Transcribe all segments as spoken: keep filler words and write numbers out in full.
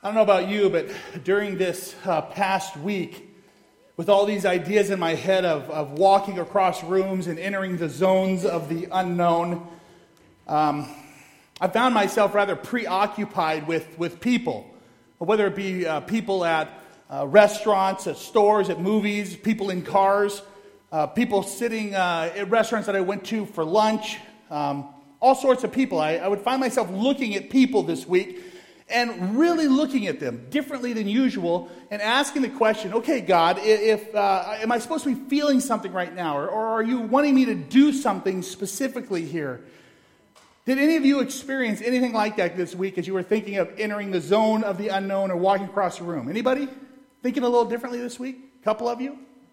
I don't know about you, but during this uh, past week, with all these ideas in my head of, of walking across rooms and entering the zones of the unknown, um, I found myself rather preoccupied with, with people, whether it be uh, people at uh, restaurants, at stores, at movies, people in cars, uh, people sitting uh, at restaurants that I went to for lunch, um, all sorts of people. I, I would find myself looking at people this week and really looking at them differently than usual and asking the question, okay, God, if uh, am I supposed to be feeling something right now? Or, or are you wanting me to do something specifically here? Did any of you experience anything like that this week as you were thinking of entering the zone of the unknown or walking across the room? Anybody thinking a little differently this week? A couple of you?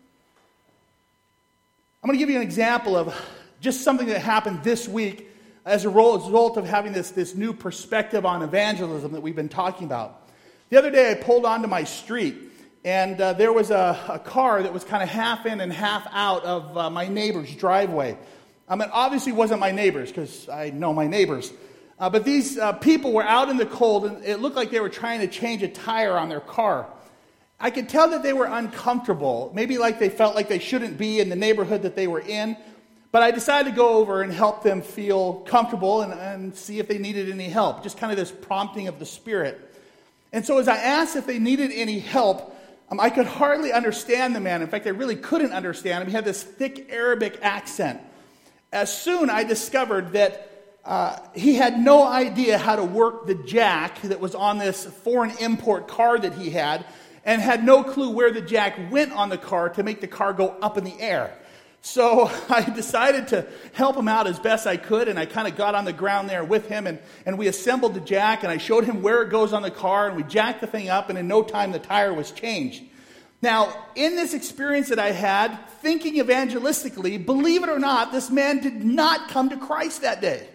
I'm going to give you an example of just something that happened this week as a result of having this, this new perspective on evangelism that we've been talking about. The other day I pulled onto my street, and uh, there was a, a car that was kind of half in and half out of uh, my neighbor's driveway. Um, it obviously wasn't my neighbor's because I know my neighbors. Uh, but these uh, people were out in the cold, and it looked like they were trying to change a tire on their car. I could tell that they were uncomfortable, maybe like they felt like they shouldn't be in the neighborhood that they were in. But I decided to go over and help them feel comfortable and, and see if they needed any help. Just kind of this prompting of the Spirit. And so as I asked if they needed any help, um, I could hardly understand the man. In fact, I really couldn't understand him. He had this thick Arabic accent. As soon I discovered that uh, he had no idea how to work the jack that was on this foreign import car that he had, and had no clue where the jack went on the car to make the car go up in the air. So I decided to help him out as best I could, and I kind of got on the ground there with him, and, and we assembled the jack, and I showed him where it goes on the car, and we jacked the thing up, and in no time the tire was changed. Now, in this experience that I had, thinking evangelistically, believe it or not, this man did not come to Christ that day.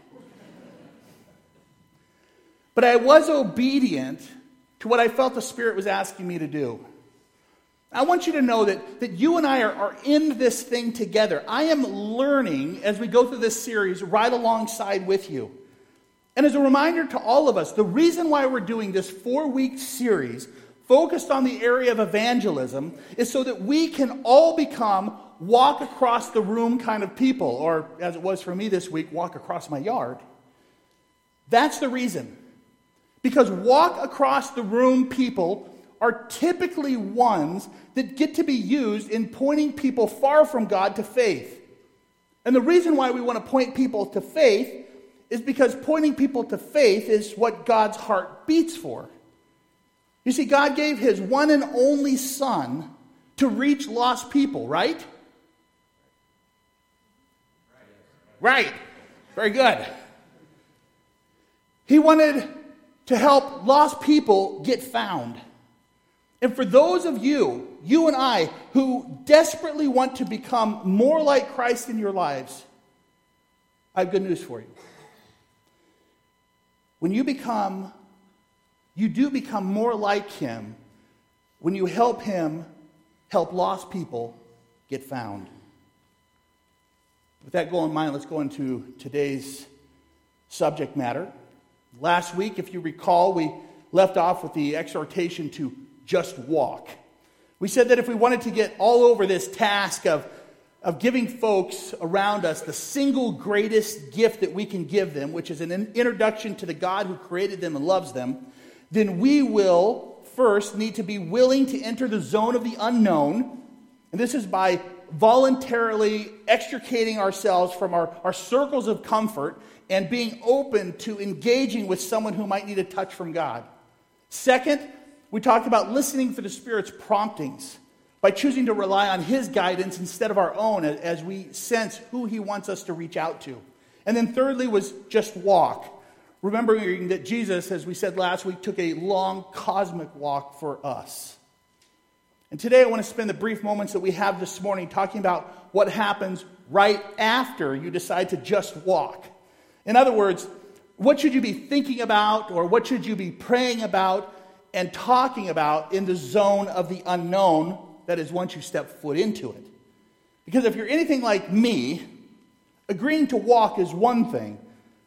But I was obedient to what I felt the Spirit was asking me to do. I want you to know that, that you and I are, are in this thing together. I am learning as we go through this series right alongside with you. And as a reminder to all of us, the reason why we're doing this four-week series focused on the area of evangelism is so that we can all become walk across the room kind of people, or as it was for me this week, walk across my yard. That's the reason. Because walk across the room people are typically ones that get to be used in pointing people far from God to faith. And the reason why we want to point people to faith is because pointing people to faith is what God's heart beats for. You see, God gave his one and only Son to reach lost people, right? Right. Very good. He wanted to help lost people get found. And for those of you, you and I, who desperately want to become more like Christ in your lives, I have good news for you. When you become, you do become more like him when you help him help lost people get found. With that goal in mind, let's go into today's subject matter. Last week, if you recall, we left off with the exhortation to just walk. We said that if we wanted to get all over this task of, of giving folks around us the single greatest gift that we can give them, which is an introduction to the God who created them and loves them, then we will first need to be willing to enter the zone of the unknown. And this is by voluntarily extricating ourselves from our, our circles of comfort and being open to engaging with someone who might need a touch from God. Second, we talked about listening for the Spirit's promptings by choosing to rely on his guidance instead of our own as we sense who he wants us to reach out to. And then thirdly was just walk. Remembering that Jesus, as we said last week, took a long cosmic walk for us. And today I want to spend the brief moments that we have this morning talking about what happens right after you decide to just walk. In other words, what should you be thinking about, or what should you be praying about and talking about in the zone of the unknown, that is once you step foot into it? Because if you're anything like me, agreeing to walk is one thing,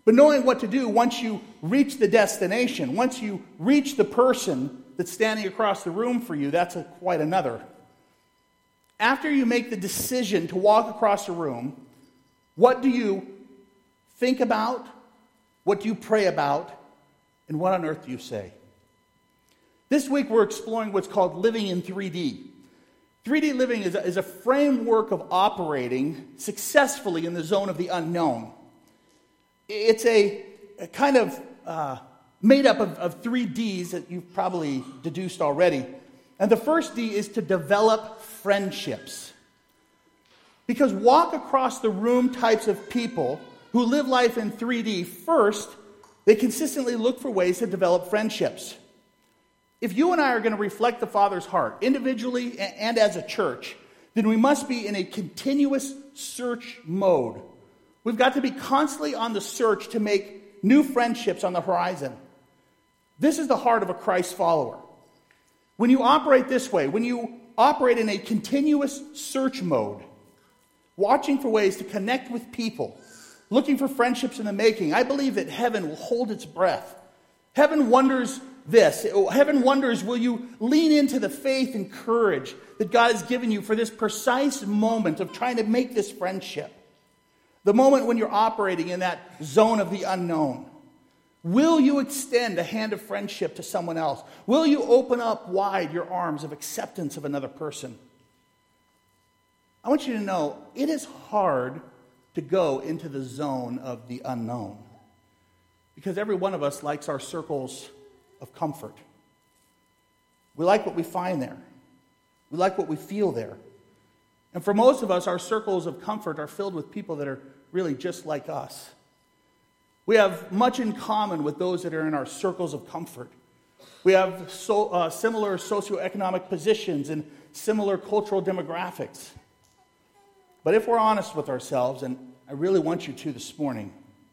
But knowing what to do once you reach the destination, once you reach the person that's standing across the room for you, that's a, quite another. After you make the decision to walk across the room, what do you think about? What do you pray about? And what on earth do you say? This week we're exploring what's called living in three D. three D living is a, is a framework of operating successfully in the zone of the unknown. It's a, a kind of uh, made up of, of three Ds that you've probably deduced already. And the first D is to develop friendships. Because walk across the room types of people who live life in three D, first, they consistently look for ways to develop friendships. If you and I are going to reflect the Father's heart, individually and as a church, then we must be in a continuous search mode. We've got to be constantly on the search to make new friendships on the horizon. This is the heart of a Christ follower. When you operate this way, when you operate in a continuous search mode, watching for ways to connect with people, looking for friendships in the making, I believe that heaven will hold its breath. Heaven wonders this. Heaven wonders, will you lean into the faith and courage that God has given you for this precise moment of trying to make this friendship? The moment when you're operating in that zone of the unknown. Will you extend a hand of friendship to someone else? Will you open up wide your arms of acceptance of another person? I want you to know, it is hard to go into the zone of the unknown. Because every one of us likes our circles of comfort. We like what we find there. We like what we feel there. And for most of us, our circles of comfort are filled with people that are really just like us. We have much in common with those that are in our circles of comfort. We have so, uh, similar socioeconomic positions and similar cultural demographics. But if we're honest with ourselves, and I really want you to this morning,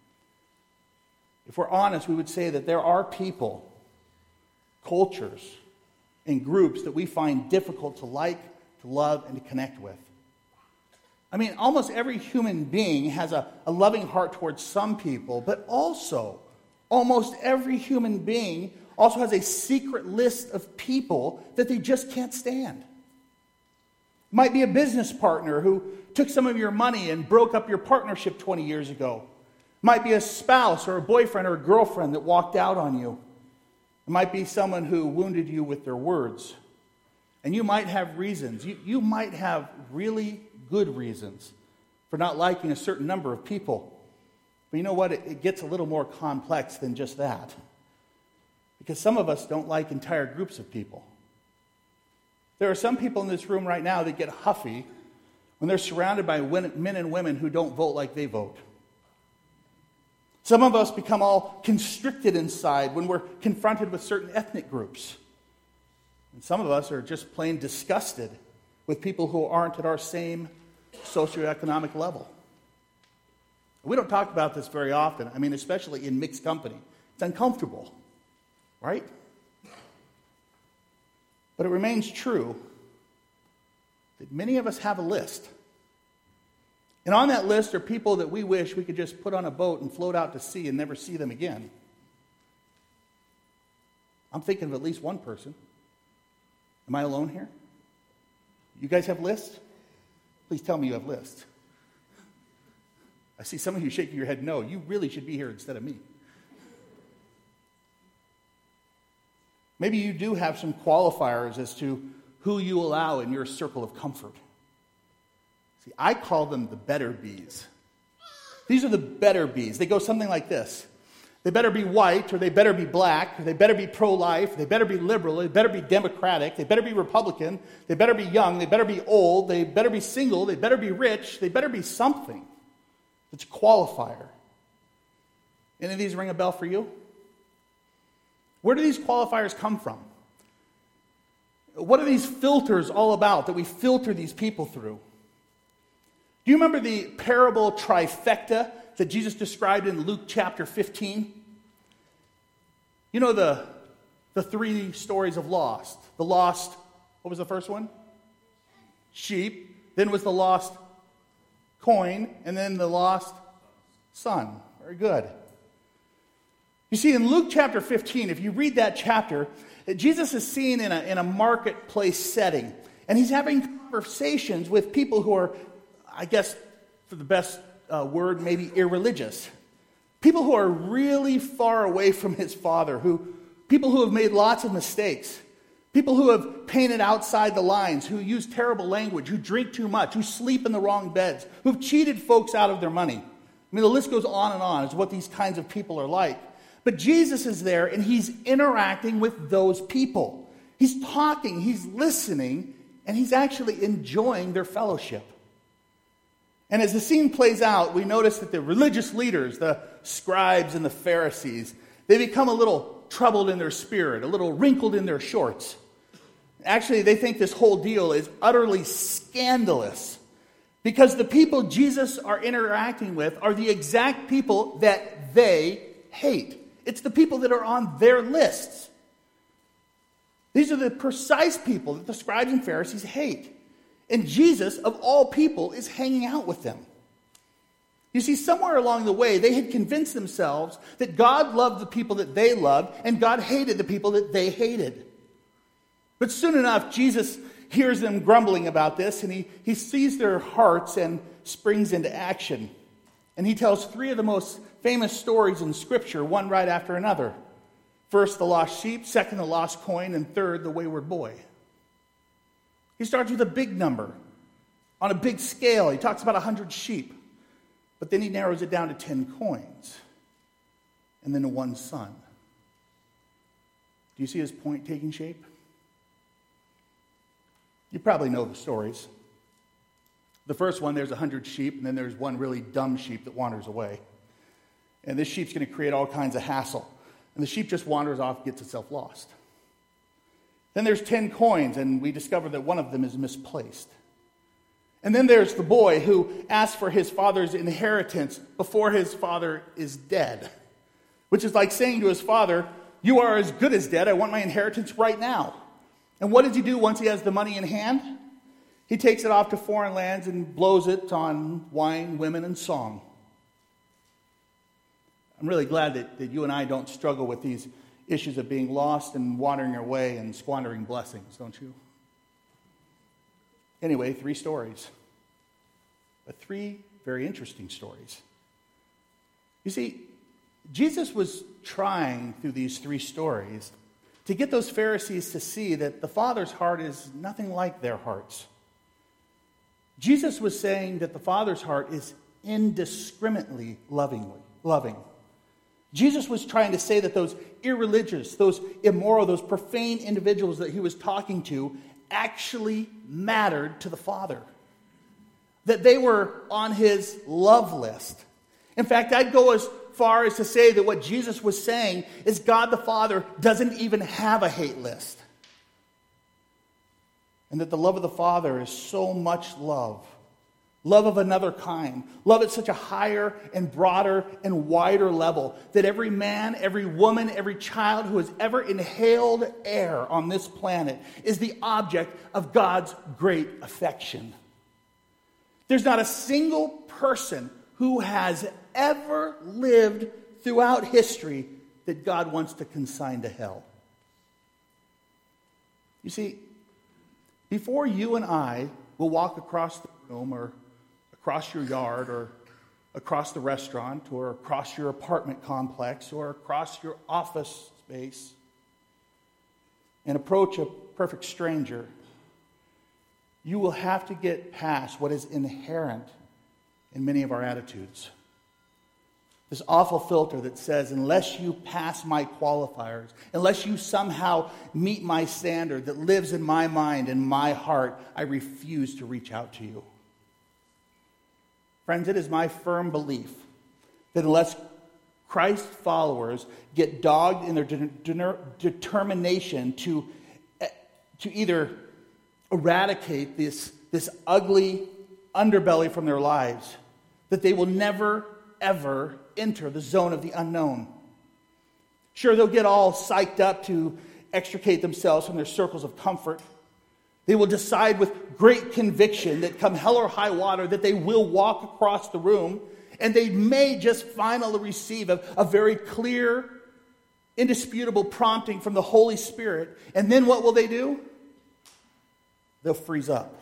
if we're honest, we would say that there are people, cultures, and groups that we find difficult to like, to love, and to connect with. I mean, almost every human being has a, a loving heart towards some people, but also, almost every human being also has a secret list of people that they just can't stand. It might be a business partner who took some of your money and broke up your partnership twenty years ago. It might be a spouse or a boyfriend or a girlfriend that walked out on you. It might be someone who wounded you with their words. And you might have reasons. You, you might have really good reasons for not liking a certain number of people. But you know what? It, it gets a little more complex than just that. Because some of us don't like entire groups of people. There are some people in this room right now that get huffy when they're surrounded by men and women who don't vote like they vote. Some of us become all constricted inside when we're confronted with certain ethnic groups. And some of us are just plain disgusted with people who aren't at our same socioeconomic level. We don't talk about this very often. I mean, especially in mixed company. It's uncomfortable, right? But it remains true that many of us have a list. And on that list are people that we wish we could just put on a boat and float out to sea and never see them again. I'm thinking of at least one person. Am I alone here? You guys have lists? Please tell me you have lists. I see some of you shaking your head no. You really should be here instead of me. Maybe you do have some qualifiers as to who you allow in your circle of comfort. See, I call them the better bees. These are the better bees. They go something like this. They better be white, or they better be black, or they better be pro-life, they better be liberal, they better be Democratic, they better be Republican, they better be young, they better be old, they better be single, they better be rich, they better be something. It's a qualifier. Any of these ring a bell for you? Where do these qualifiers come from? What are these filters all about that we filter these people through? Do you remember the parable trifecta that Jesus described in Luke chapter fifteen? You know the, the three stories of lost. The lost, what was the first one? Sheep. Then was the lost coin. And then the lost son. Very good. You see, in Luke chapter fifteen, if you read that chapter, Jesus is seen in a, in a marketplace setting. And he's having conversations with people who are, I guess, for the best uh, word, maybe irreligious. People who are really far away from his Father, who people who have made lots of mistakes. People who have painted outside the lines, who use terrible language, who drink too much, who sleep in the wrong beds, who've cheated folks out of their money. I mean, the list goes on and on. It's what these kinds of people are like. But Jesus is there, and he's interacting with those people. He's talking, he's listening, and he's actually enjoying their fellowship. And as the scene plays out, we notice that the religious leaders, the scribes and the Pharisees, they become a little troubled in their spirit, a little wrinkled in their shorts. Actually, they think this whole deal is utterly scandalous because the people Jesus are interacting with are the exact people that they hate. It's the people that are on their lists. These are the precise people that the scribes and Pharisees hate. And Jesus, of all people, is hanging out with them. You see, somewhere along the way, they had convinced themselves that God loved the people that they loved, and God hated the people that they hated. But soon enough, Jesus hears them grumbling about this, and he, he sees their hearts and springs into action. And he tells three of the most famous stories in Scripture, one right after another. First, the lost sheep. Second, the lost coin. And third, the wayward boy. He starts with a big number, on a big scale. He talks about one hundred sheep. But then he narrows it down to ten coins. And then to one son. Do you see his point taking shape? You probably know the stories. The first one, there's one hundred sheep, and then there's one really dumb sheep that wanders away. And this sheep's going to create all kinds of hassle. And the sheep just wanders off, gets itself lost. Then there's ten coins, and we discover that one of them is misplaced. And then there's the boy who asks for his father's inheritance before his father is dead. Which is like saying to his father, "You are as good as dead, I want my inheritance right now." And what does he do once he has the money in hand? He takes it off to foreign lands and blows it on wine, women, and song. I'm really glad that, that you and I don't struggle with these issues of being lost and wandering away and squandering blessings, don't you? Anyway, three stories. But three very interesting stories. You see, Jesus was trying through these three stories to get those Pharisees to see that the Father's heart is nothing like their hearts. Jesus was saying that the Father's heart is indiscriminately lovingly, loving. Jesus was trying to say that those irreligious, those immoral, those profane individuals that he was talking to actually mattered to the Father. That they were on his love list. In fact, I'd go as far as to say that what Jesus was saying is God the Father doesn't even have a hate list. And that the love of the Father is so much love. Love of another kind. Love at such a higher and broader and wider level that every man, every woman, every child who has ever inhaled air on this planet is the object of God's great affection. There's not a single person who has ever lived throughout history that God wants to consign to hell. You see, before you and I will walk across the room or across your yard or across the restaurant or across your apartment complex or across your office space and approach a perfect stranger, you will have to get past what is inherent in many of our attitudes. This awful filter that says, unless you pass my qualifiers, unless you somehow meet my standard that lives in my mind and my heart, I refuse to reach out to you. Friends, it is my firm belief that unless Christ followers get dogged in their de- de- determination to, to either eradicate this, this ugly underbelly from their lives, that they will never, ever enter the zone of the unknown. Sure, they'll get all psyched up to extricate themselves from their circles of comfort. They will decide with great conviction that come hell or high water that they will walk across the room, and they may just finally receive a, a very clear indisputable prompting from the Holy Spirit. And then what will they do? They'll freeze up.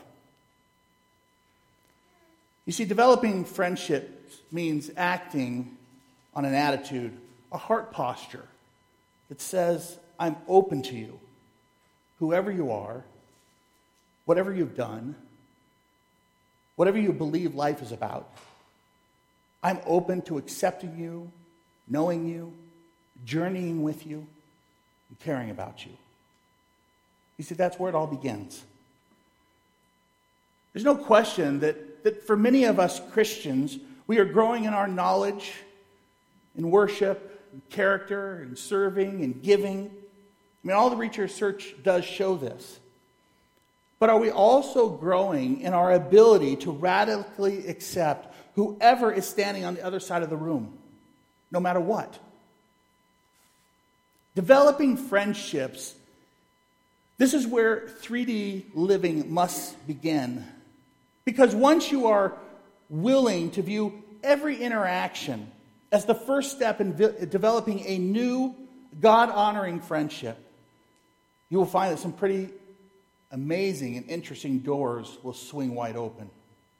You see, developing friendships means acting on an attitude, a heart posture that says, I'm open to you, whoever you are, whatever you've done, whatever you believe life is about. I'm open to accepting you, knowing you, journeying with you, and caring about you. You see, that's where it all begins. There's no question that, that for many of us Christians, we are growing in our knowledge, in worship, in character, in serving, in giving. I mean, all the research does show this. But are we also growing in our ability to radically accept whoever is standing on the other side of the room, no matter what? Developing friendships, this is where three D living must begin. Because once you are willing to view every interaction as the first step in vi- developing a new, God-honoring friendship, you will find that some pretty amazing and interesting doors will swing wide open.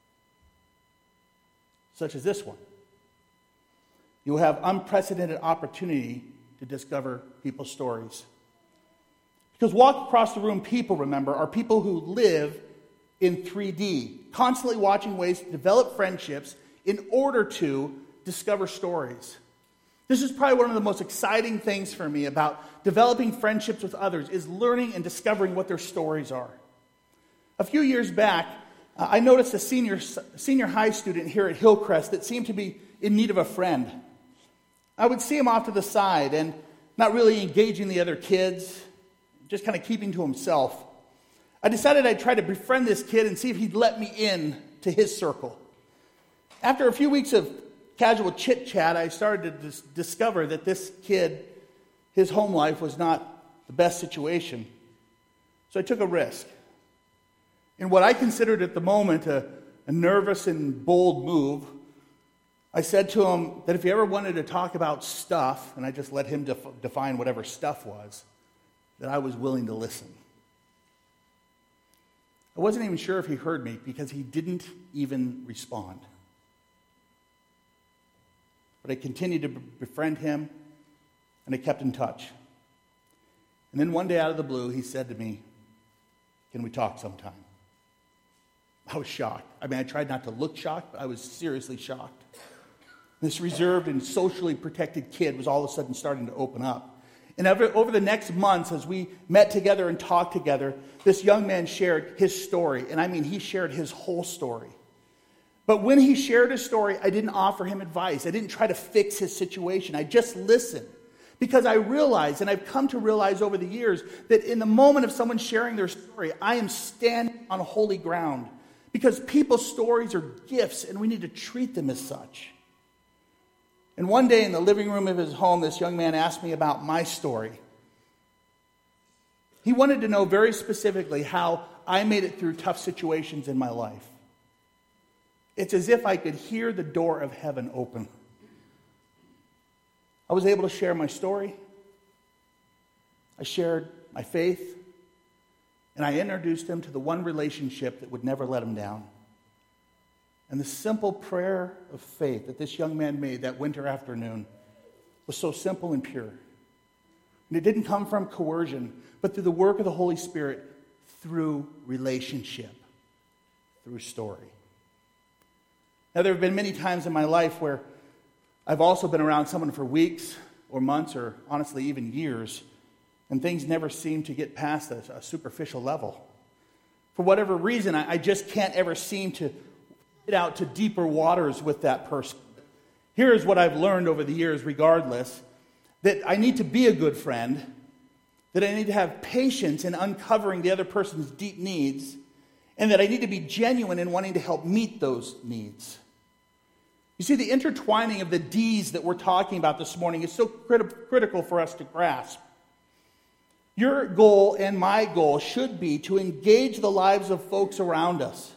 Such as this one. You will have unprecedented opportunity to discover people's stories. Because walk across the room people, remember, are people who live in three D, constantly watching ways to develop friendships in order to discover stories. This is probably one of the most exciting things for me about developing friendships with others, is learning and discovering what their stories are. A few years back, uh, I noticed a senior, senior high student here at Hillcrest that seemed to be in need of a friend. I would see him off to the side and not really engaging the other kids, just kind of keeping to himself. I decided I'd try to befriend this kid and see if he'd let me in to his circle. After a few weeks of casual chit-chat, I started to dis- discover that this kid, his home life was not the best situation. So I took a risk. In what I considered at the moment a, a nervous and bold move, I said to him that if he ever wanted to talk about stuff, and I just let him def- define whatever stuff was, that I was willing to listen. I wasn't even sure if he heard me because he didn't even respond. But I continued to befriend him, and I kept in touch. And then one day out of the blue, he said to me, "Can we talk sometime?" I was shocked. I mean, I tried not to look shocked, but I was seriously shocked. This reserved and socially protected kid was all of a sudden starting to open up. And over, over the next months, as we met together and talked together, this young man shared his story. And I mean, he shared his whole story. But when he shared his story, I didn't offer him advice. I didn't try to fix his situation. I just listened. Because I realized, and I've come to realize over the years, that in the moment of someone sharing their story, I am standing on holy ground. Because people's stories are gifts, and we need to treat them as such. And one day in the living room of his home, this young man asked me about my story. He wanted to know very specifically how I made it through tough situations in my life. It's as if I could hear the door of heaven open. I was able to share my story. I shared my faith. And I introduced him to the one relationship that would never let him down. And the simple prayer of faith that this young man made that winter afternoon was so simple and pure. And it didn't come from coercion, but through the work of the Holy Spirit, through relationship, through story. Now, there have been many times in my life where I've also been around someone for weeks or months or honestly even years, and things never seem to get past a, a superficial level. For whatever reason, I, I just can't ever seem to get out to deeper waters with that person. Here is what I've learned over the years, regardless, that I need to be a good friend, that I need to have patience in uncovering the other person's deep needs, and that I need to be genuine in wanting to help meet those needs. You see, the intertwining of the D's that we're talking about this morning is so crit- critical for us to grasp. Your goal and my goal should be to engage the lives of folks around us,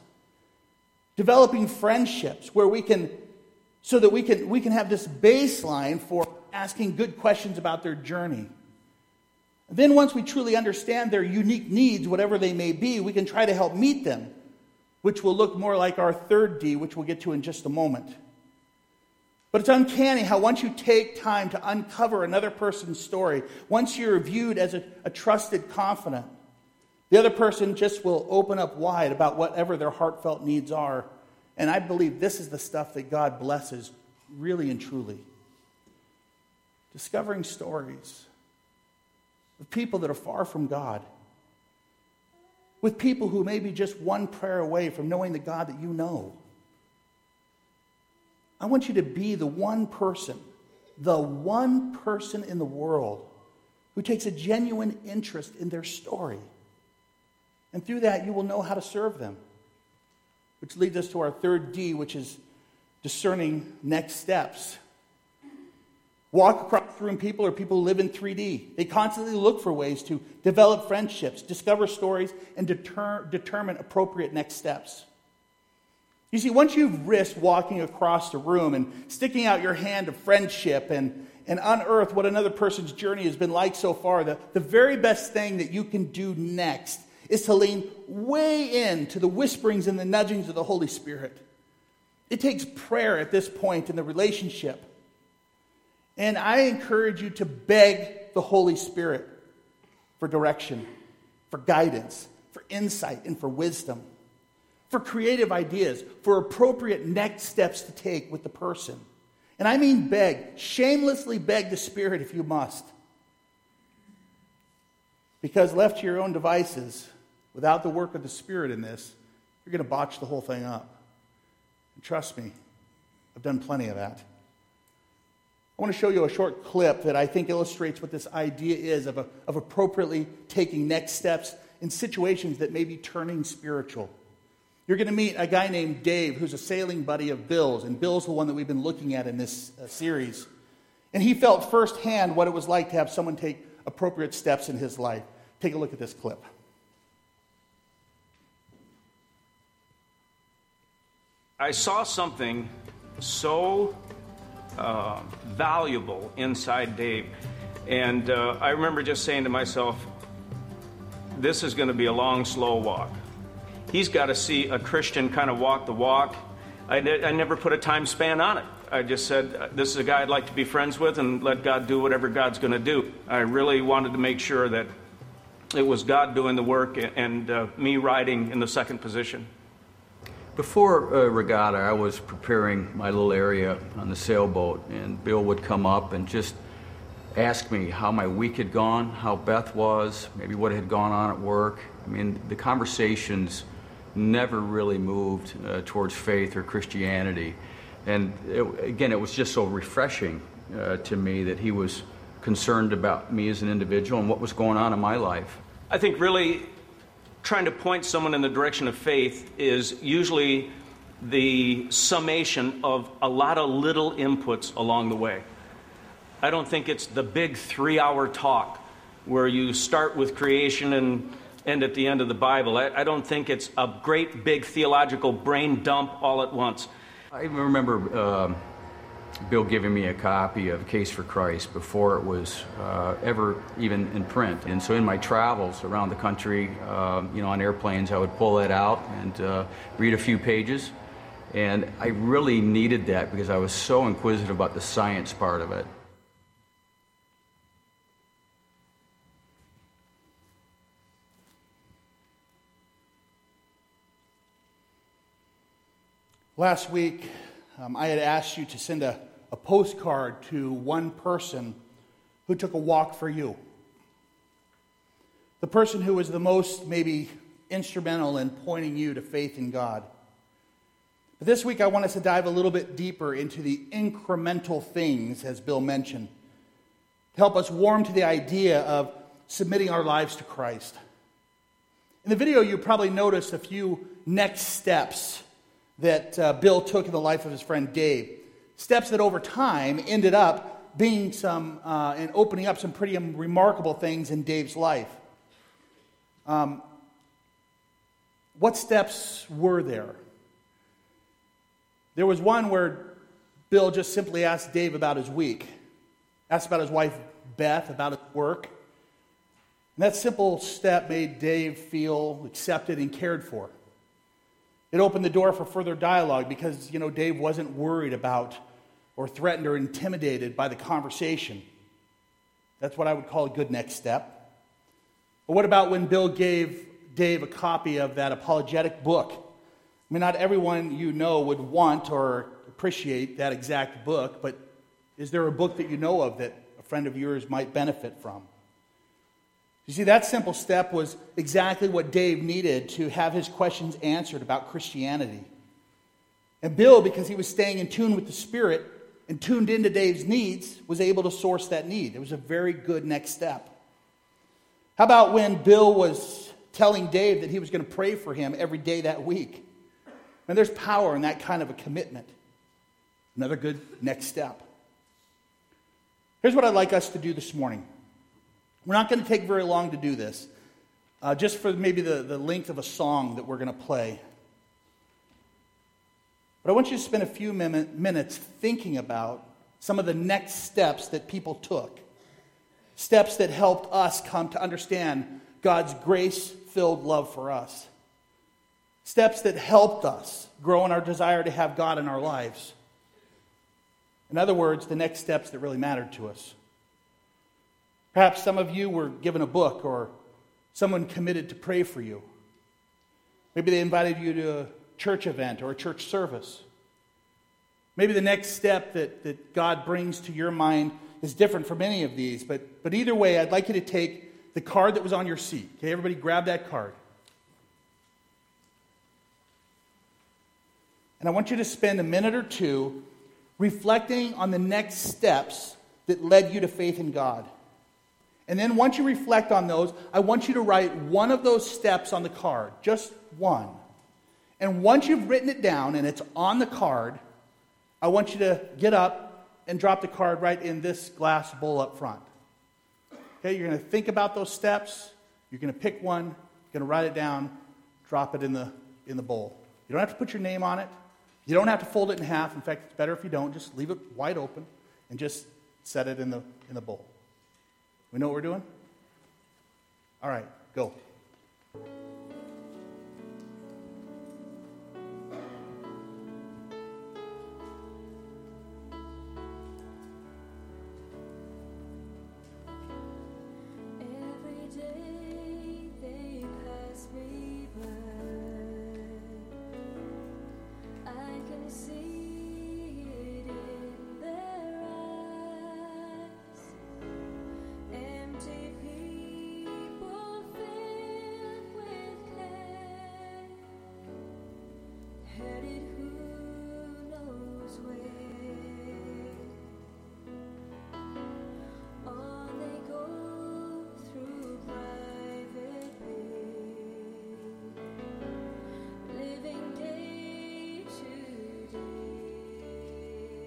developing friendships where we can, so that we can we can have this baseline for asking good questions about their journey. Then once we truly understand their unique needs, whatever they may be, we can try to help meet them, which will look more like our third D, which we'll get to in just a moment. But it's uncanny how once you take time to uncover another person's story, once you're viewed as a, a trusted confidant, the other person just will open up wide about whatever their heartfelt needs are. And I believe this is the stuff that God blesses really and truly. Discovering stories with people that are far from God, with people who may be just one prayer away from knowing the God that you know. I want you to be the one person, the one person in the world who takes a genuine interest in their story. And through that, you will know how to serve them. Which leads us to our third D, which is discerning next steps. Walk across the room people are people who live in three D. They constantly look for ways to develop friendships, discover stories, and deter- determine appropriate next steps. You see, once you've risked walking across the room and sticking out your hand of friendship and, and unearth what another person's journey has been like so far, the, the very best thing that you can do next is to lean way into the whisperings and the nudgings of the Holy Spirit. It takes prayer at this point in the relationship. And I encourage you to beg the Holy Spirit for direction, for guidance, for insight, and for wisdom, for creative ideas, for appropriate next steps to take with the person. And I mean beg, shamelessly beg the Spirit if you must. Because left to your own devices, without the work of the Spirit in this, you're going to botch the whole thing up. And trust me, I've done plenty of that. I want to show you a short clip that I think illustrates what this idea is of, a, of appropriately taking next steps in situations that may be turning spiritual. You're going to meet a guy named Dave, who's a sailing buddy of Bill's, and Bill's the one that we've been looking at in this uh, series. And he felt firsthand what it was like to have someone take appropriate steps in his life. Take a look at this clip. I saw something so uh, valuable inside Dave. And uh, I remember just saying to myself, this is going to be a long, slow walk. He's got to see a Christian kind of walk the walk. I, I never put a time span on it. I just said, this is a guy I'd like to be friends with and let God do whatever God's going to do. I really wanted to make sure that it was God doing the work and uh, me riding in the second position. Before uh, regatta, I was preparing my little area on the sailboat, and Bill would come up and just ask me how my week had gone, how Beth was, maybe what had gone on at work. I mean, the conversations never really moved uh, towards faith or Christianity. And it, again, it was just so refreshing uh, to me that he was concerned about me as an individual and what was going on in my life. I think really trying to point someone in the direction of faith is usually the summation of a lot of little inputs along the way. I don't think it's the big three-hour talk where you start with creation and end at the end of the Bible. I, I don't think it's a great big theological brain dump all at once. I remember uh, Bill giving me a copy of Case for Christ before it was uh, ever even in print. And so in my travels around the country, uh, you know, on airplanes, I would pull that out and uh, read a few pages. And I really needed that because I was so inquisitive about the science part of it. Last week, um, I had asked you to send a, a postcard to one person who took a walk for you. The person who was the most, maybe, instrumental in pointing you to faith in God. But this week, I want us to dive a little bit deeper into the incremental things, as Bill mentioned, to help us warm to the idea of submitting our lives to Christ. In the video, you probably noticed a few next steps that uh, Bill took in the life of his friend Dave. Steps that over time ended up being some, uh, and opening up some pretty remarkable things in Dave's life. Um, what steps were there? There was one where Bill just simply asked Dave about his week. asked about his wife, Beth, about his work. And that simple step made Dave feel accepted and cared for. It opened the door for further dialogue because, you know, Dave wasn't worried about or threatened or intimidated by the conversation. That's what I would call a good next step. But what about when Bill gave Dave a copy of that apologetic book? I mean, not everyone you know would want or appreciate that exact book, but is there a book that you know of that a friend of yours might benefit from? You see, that simple step was exactly what Dave needed to have his questions answered about Christianity. And Bill, because he was staying in tune with the Spirit and tuned into Dave's needs, was able to source that need. It was a very good next step. How about when Bill was telling Dave that he was going to pray for him every day that week? And there's power in that kind of a commitment. Another good next step. Here's what I'd like us to do this morning. We're not going to take very long to do this, uh, just for maybe the, the length of a song that we're going to play. But I want you to spend a few min- minutes thinking about some of the next steps that people took. Steps that helped us come to understand God's grace-filled love for us. Steps that helped us grow in our desire to have God in our lives. In other words, the next steps that really mattered to us. Perhaps some of you were given a book or someone committed to pray for you. Maybe they invited you to a church event or a church service. Maybe the next step that, that God brings to your mind is different from any of these. But, but either way, I'd like you to take the card that was on your seat. Okay, everybody grab that card. And I want you to spend a minute or two reflecting on the next steps that led you to faith in God. And then once you reflect on those, I want you to write one of those steps on the card, just one. And once you've written it down and it's on the card, I want you to get up and drop the card right in this glass bowl up front. Okay, you're going to think about those steps. You're going to pick one. You're going to write it down, drop it in the in the bowl. You don't have to put your name on it. You don't have to fold it in half. In fact, it's better if you don't. Just leave it wide open and just set it in the in the bowl. We know what we're doing? All right, go. Every day they pass me by. I can see it in their eyes. Empty people filled with care, headed who knows where. On they go through private pain, living day to day.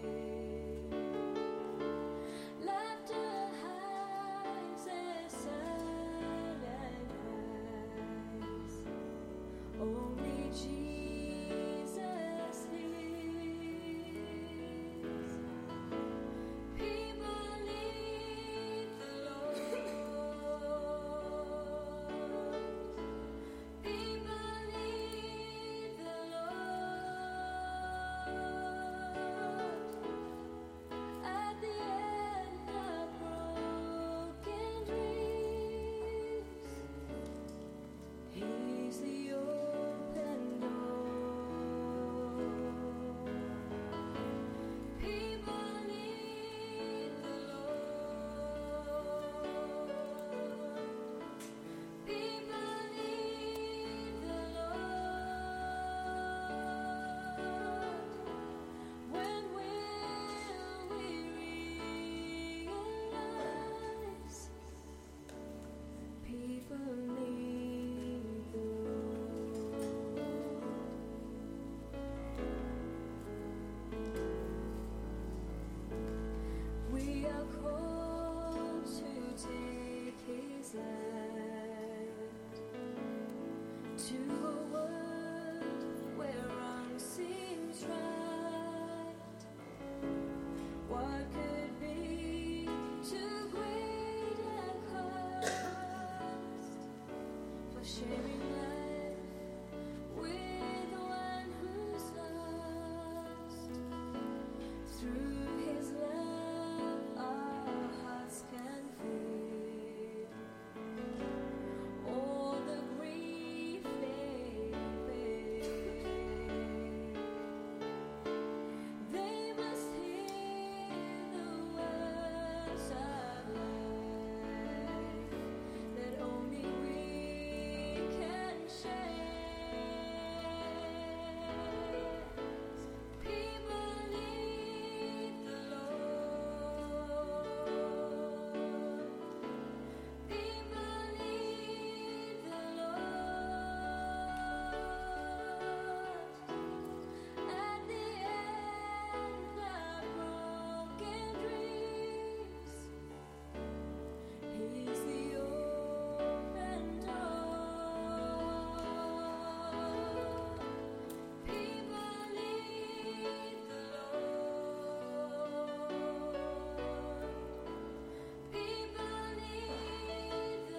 Laughter hides their silent cries. Only Jesus hears. People need the Lord. People need the Lord. At the end of broken dreams, He's the open door. People need the Lord. People need the Lord. When will we realize people need the Lord? We are called to take His light to a world where wrong seems right. What could be sharing life with one who's lost. Through his love, our hearts can feel all the grief they bear. They must hear the words of life that only we can share. People need the Lord. People need the Lord. At the end of broken dreams, He's the open door. People need the Lord. People need the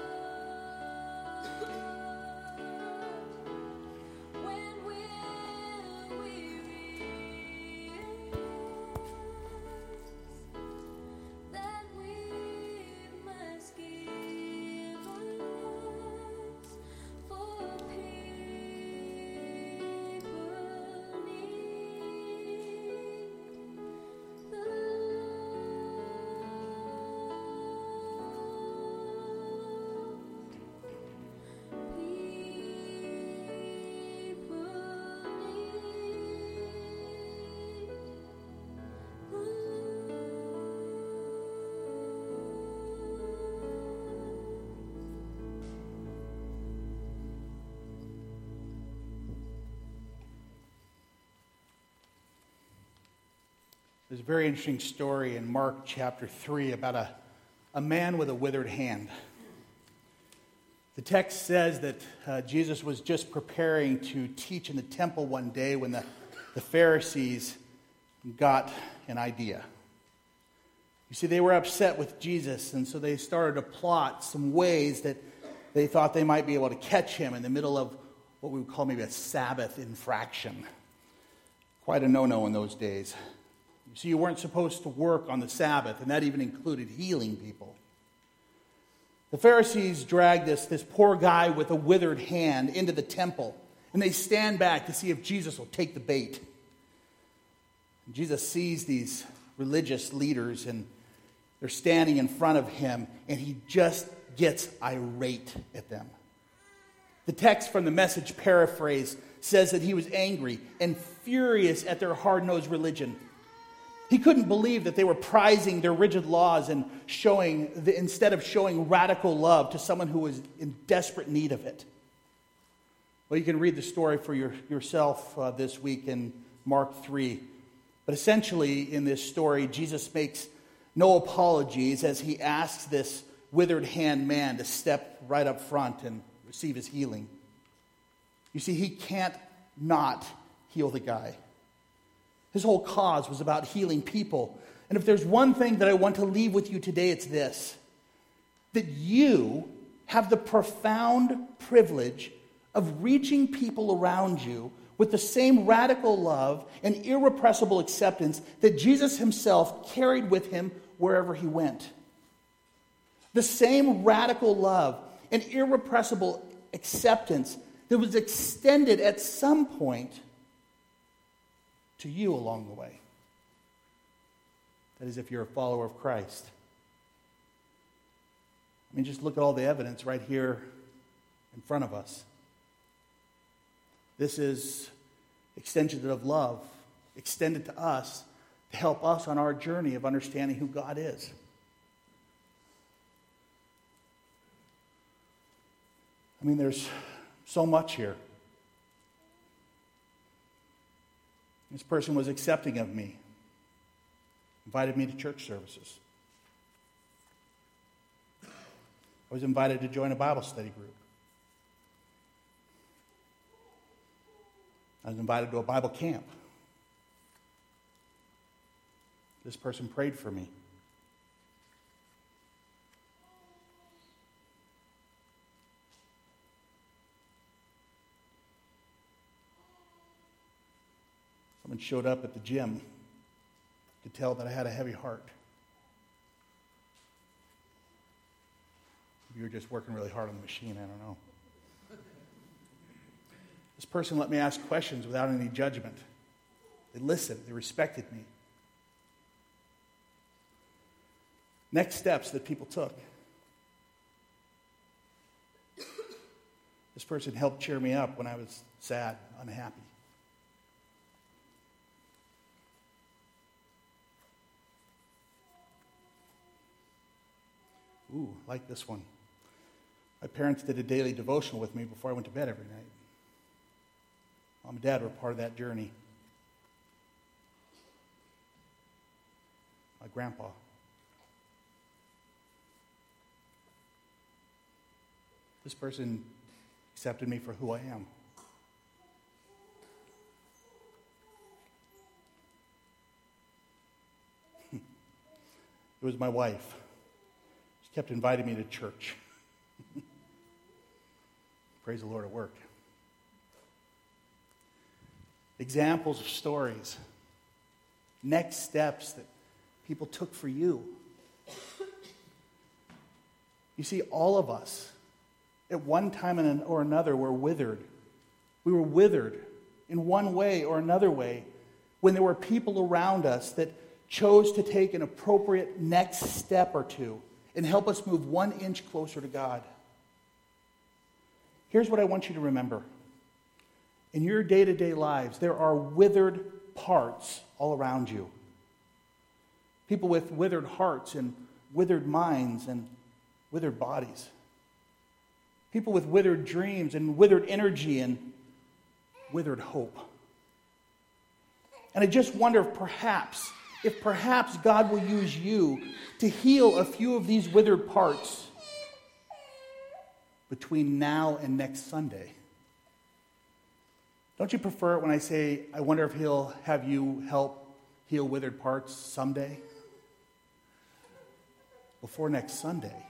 Lord. When will we realize that we must give our lives for people need the There's a very interesting story in Mark chapter three about a, a man with a withered hand. The text says that uh, Jesus was just preparing to teach in the temple one day when the, the Pharisees got an idea. You see, they were upset with Jesus, and so they started to plot some ways that they thought they might be able to catch him in the middle of what we would call maybe a Sabbath infraction. Quite a no-no in those days. You see, you weren't supposed to work on the Sabbath, and that even included healing people. The Pharisees drag this, this poor guy with a withered hand into the temple, and they stand back to see if Jesus will take the bait. And Jesus sees these religious leaders, and they're standing in front of him, and he just gets irate at them. The text from the Message paraphrase says that he was angry and furious at their hard-nosed religion. He couldn't believe that they were prizing their rigid laws and showing the, instead of showing radical love to someone who was in desperate need of it. Well, you can read the story for your, yourself uh, this week in Mark three. But essentially, in this story, Jesus makes no apologies as he asks this withered hand man to step right up front and receive his healing. You see, he can't not heal the guy. His whole cause was about healing people. And if there's one thing that I want to leave with you today, it's this: that you have the profound privilege of reaching people around you with the same radical love and irrepressible acceptance that Jesus himself carried with him wherever he went. The same radical love and irrepressible acceptance that was extended at some point to you along the way. That is, if you're a follower of Christ. I mean, just look at all the evidence right here in front of us. This is extension of love extended to us to help us on our journey of understanding who God is. I mean, there's so much here. This person was accepting of me, invited me to church services. I was invited to join a Bible study group. I was invited to a Bible camp. This person prayed for me. Someone showed up at the gym. Could tell that I had a heavy heart. You were just working really hard on the machine, I don't know. This person let me ask questions without any judgment. They listened, they respected me. Next steps that people took. This person helped cheer me up when I was sad, unhappy. Ooh, I like this one. My parents did a daily devotional with me before I went to bed every night. Mom and Dad were part of that journey. My grandpa. This person accepted me for who I am. It was my wife. She kept inviting me to church. Praise the Lord, it worked. Examples of stories. Next steps that people took for you. You see, all of us, at one time or another, were withered. We were withered in one way or another way when there were people around us that chose to take an appropriate next step or two and help us move one inch closer to God. Here's what I want you to remember. In your day-to-day lives, there are withered parts all around you. People with withered hearts and withered minds and withered bodies. People with withered dreams and withered energy and withered hope. And I just wonder if perhaps, if perhaps God will use you to heal a few of these withered parts between now and next Sunday. Don't you prefer it when I say, I wonder if he'll have you help heal withered parts someday? Before next Sunday.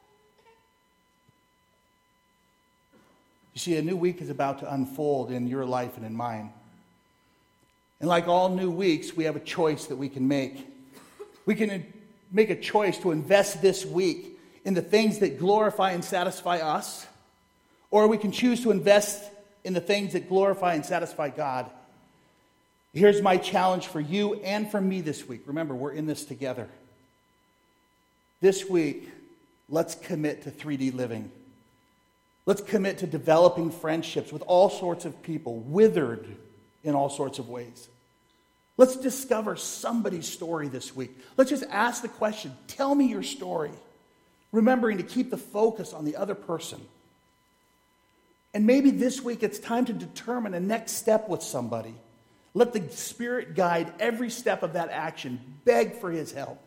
You see, a new week is about to unfold in your life and in mine. And like all new weeks, we have a choice that we can make. We can make a choice to invest this week in the things that glorify and satisfy us, or we can choose to invest in the things that glorify and satisfy God. Here's my challenge for you and for me this week. Remember, we're in this together. This week, let's commit to three D living. Let's commit to developing friendships with all sorts of people, withered in all sorts of ways. Let's discover somebody's story this week. Let's just ask the question, tell me your story, remembering to keep the focus on the other person. And maybe this week it's time to determine a next step with somebody. Let the Spirit guide every step of that action. Beg for His help.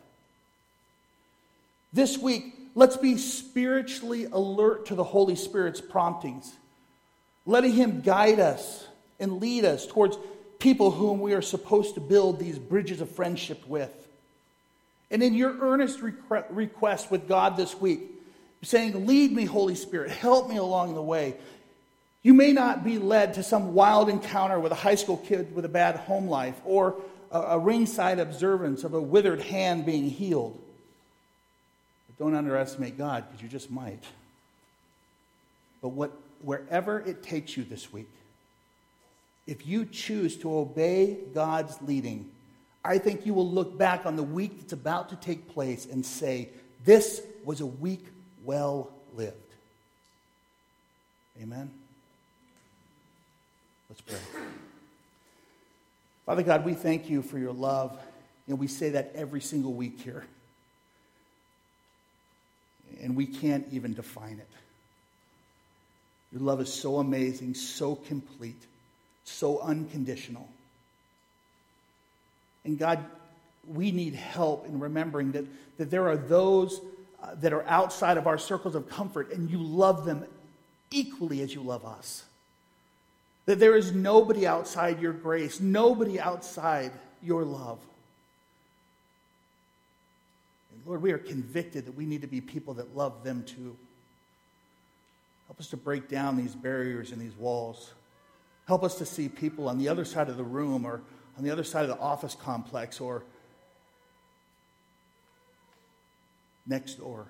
This week, let's be spiritually alert to the Holy Spirit's promptings, letting Him guide us and lead us towards people whom we are supposed to build these bridges of friendship with. And in your earnest requ- request with God this week, saying, lead me, Holy Spirit, help me along the way. You may not be led to some wild encounter with a high school kid with a bad home life or a, a ringside observance of a withered hand being healed. But don't underestimate God, because you just might. But what, wherever it takes you this week, if you choose to obey God's leading, I think you will look back on the week that's about to take place and say, this was a week well lived. Amen? Let's pray. Father God, we thank you for your love. And we say that every single week here. And we can't even define it. Your love is so amazing, so complete, so unconditional. And God, we need help in remembering that, that there are those uh, that are outside of our circles of comfort, and you love them equally as you love us. That there is nobody outside your grace, nobody outside your love. And Lord, we are convicted that we need to be people that love them too. Help us to break down these barriers and these walls. Help us to see people on the other side of the room or on the other side of the office complex or next door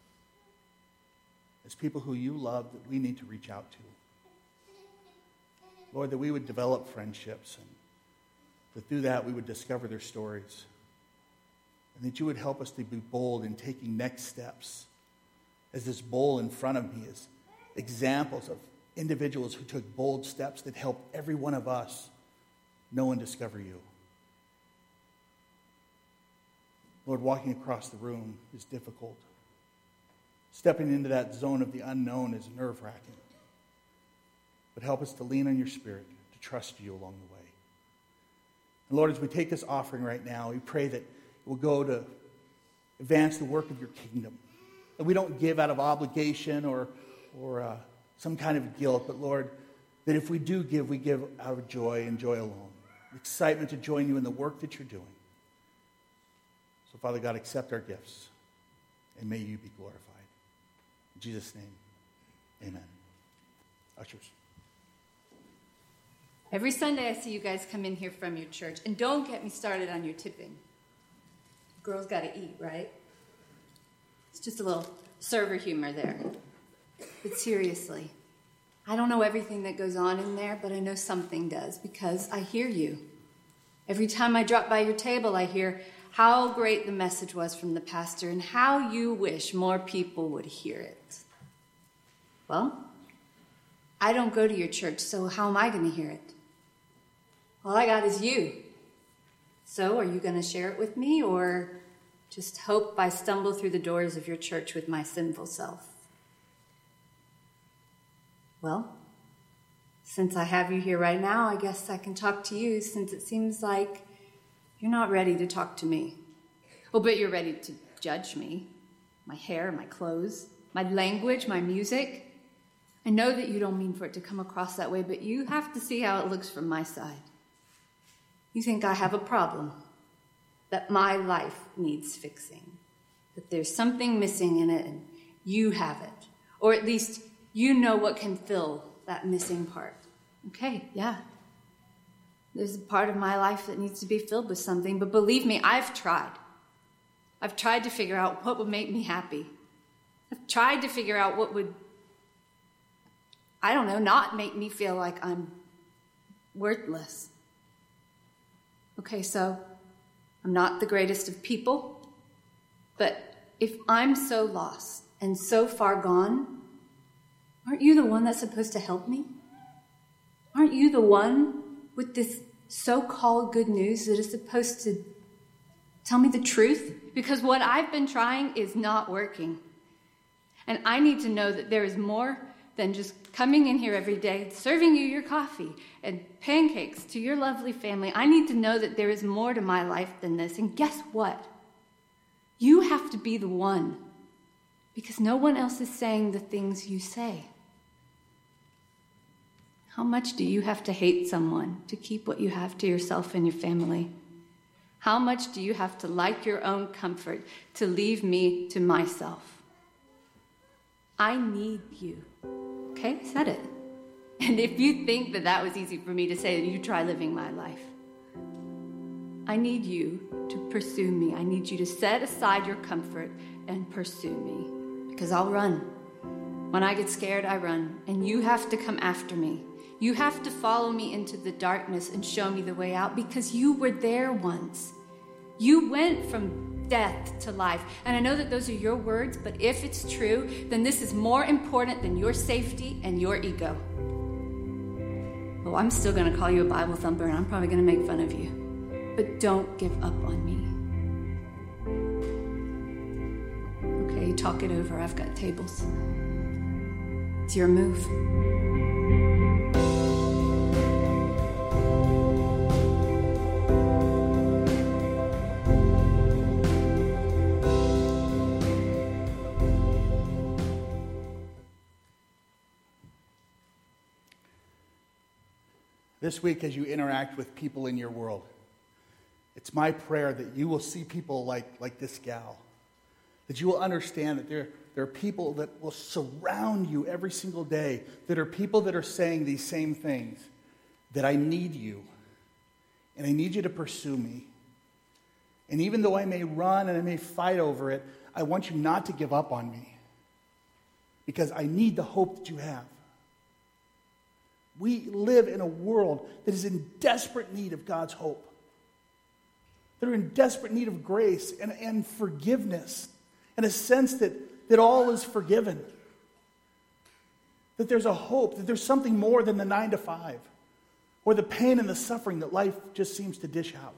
as people who you love that we need to reach out to. Lord, that we would develop friendships and that through that we would discover their stories. And that you would help us to be bold in taking next steps. As this bowl in front of me is examples of individuals who took bold steps that help every one of us know and discover you. Lord, walking across the room is difficult. Stepping into that zone of the unknown is nerve-wracking. But help us to lean on your Spirit, to trust you along the way. And Lord, as we take this offering right now, we pray that it will go to advance the work of your kingdom. That we don't give out of obligation or, or uh, some kind of guilt, but Lord, that if we do give, we give out of joy and joy alone. Excitement to join you in the work that you're doing. So, Father God, accept our gifts, and may you be glorified. In Jesus' name, amen. Ushers. Every Sunday I see you guys come in here from your church, and don't get me started on your tipping. Girls got to eat, right? It's just a little server humor there. But seriously, I don't know everything that goes on in there, but I know something does because I hear you. Every time I drop by your table, I hear how great the message was from the pastor and how you wish more people would hear it. Well, I don't go to your church, so how am I going to hear it? All I got is you. So are you going to share it with me or just hope I stumble through the doors of your church with my sinful self? Well, since I have you here right now, I guess I can talk to you since it seems like you're not ready to talk to me. Oh, but you're ready to judge me. My hair, my clothes, my language, my music. I know that you don't mean for it to come across that way, but you have to see how it looks from my side. You think I have a problem, that my life needs fixing, that there's something missing in it and you have it, or at least you know what can fill that missing part. Okay, yeah. There's a part of my life that needs to be filled with something, but believe me, I've tried. I've tried to figure out what would make me happy. I've tried to figure out what would, I don't know, not make me feel like I'm worthless. Okay, so I'm not the greatest of people, but if I'm so lost and so far gone, aren't you the one that's supposed to help me? Aren't you the one with this so-called good news that is supposed to tell me the truth? Because what I've been trying is not working. And I need to know that there is more than just coming in here every day, serving you your coffee and pancakes to your lovely family. I need to know that there is more to my life than this. And guess what? You have to be the one, because no one else is saying the things you say. How much do you have to hate someone to keep what you have to yourself and your family? How much do you have to like your own comfort to leave me to myself? I need you. Okay, I said it. And if you think that that was easy for me to say, then you try living my life. I need you to pursue me. I need you to set aside your comfort and pursue me, because I'll run. When I get scared, I run, and you have to come after me. You have to follow me into the darkness and show me the way out, because you were there once. You went from death to life. And I know that those are your words, but if it's true, then this is more important than your safety and your ego. Oh, I'm still going to call you a Bible thumper, and I'm probably going to make fun of you. But don't give up on me. Okay, talk it over. I've got tables. It's your move. This week, as you interact with people in your world, it's my prayer that you will see people like, like this gal, that you will understand that there, there are people that will surround you every single day, that are people that are saying these same things, that I need you, And I need you to pursue me. And even though I may run and I may fight over it, I want you not to give up on me. Because I need the hope that you have. We live in a world that is in desperate need of God's hope. That are in desperate need of grace and, and forgiveness. And a sense that, that all is forgiven. That there's a hope, that there's something more than the nine to five. Or the pain and the suffering that life just seems to dish out.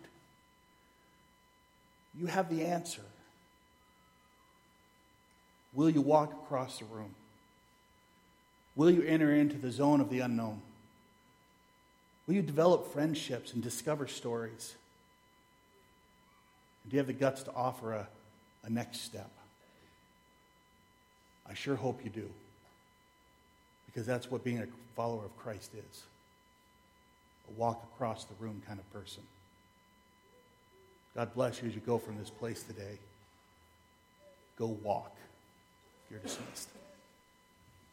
You have the answer. Will you walk across the room? Will you enter into the zone of the unknown? Will you develop friendships and discover stories? Do you have the guts to offer a, a next step? I sure hope you do. Because that's what being a follower of Christ is. A walk across the room kind of person. God bless you as you go from this place today. Go walk. You're dismissed.